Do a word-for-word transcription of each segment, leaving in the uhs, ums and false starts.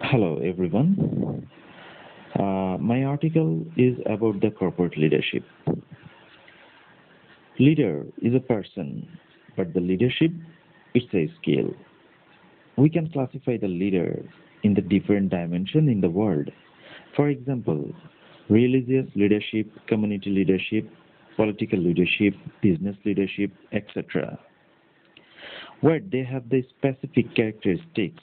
Hello, everyone. Uh, my article is about the corporate leadership. Leader is a person, but the leadership it's a skill. We can classify the leader in the different dimension in the world. For example, religious leadership, community leadership, political leadership, business leadership, et cetera. Where they have the specific characteristics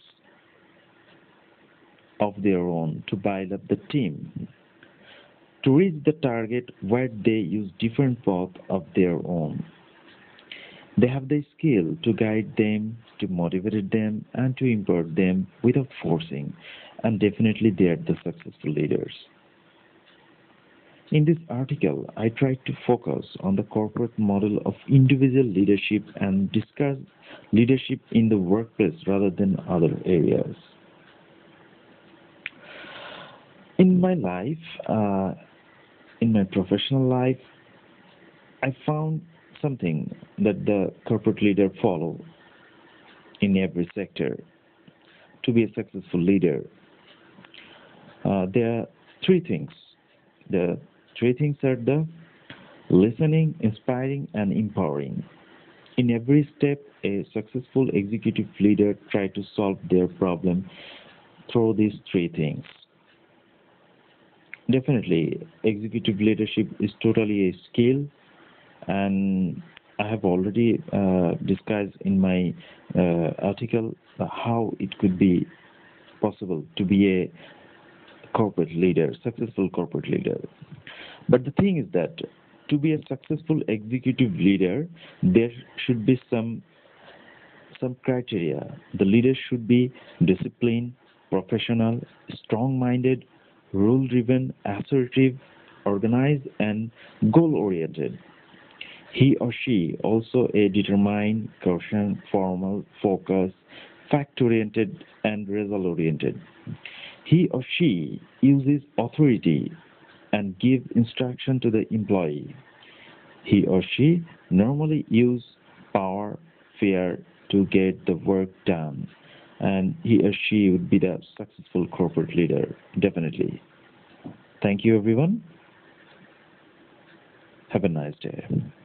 of their own to build up the team. To reach the target where they use different paths of their own. They have the skill to guide them, to motivate them, and to empower them without forcing, and definitely they are the successful leaders. In this article, I tried to focus on the corporate model of individual leadership and discuss leadership in the workplace rather than other areas. In my life, uh, in my professional life, I found something that the corporate leader follow in every sector to be a successful leader. Uh, there are three things. The three things are the listening, inspiring, and empowering. In every step, a successful executive leader try to solve their problem through these three things. Definitely, executive leadership is totally a skill, and I have already uh, discussed in my uh, article uh, how it could be possible to be a corporate leader, successful corporate leader. But the thing is that to be a successful executive leader, there should be some some criteria. The leader should be disciplined, professional, strong-minded, rule-driven, assertive, organized, and goal-oriented. He or she also a determined, cautious, formal, focused, fact-oriented, and result-oriented. He or she uses authority and gives instruction to the employee. He or she normally use power, fear to get the work done, and he or she would be the successful corporate leader, definitely. Thank you, everyone. Have a nice day.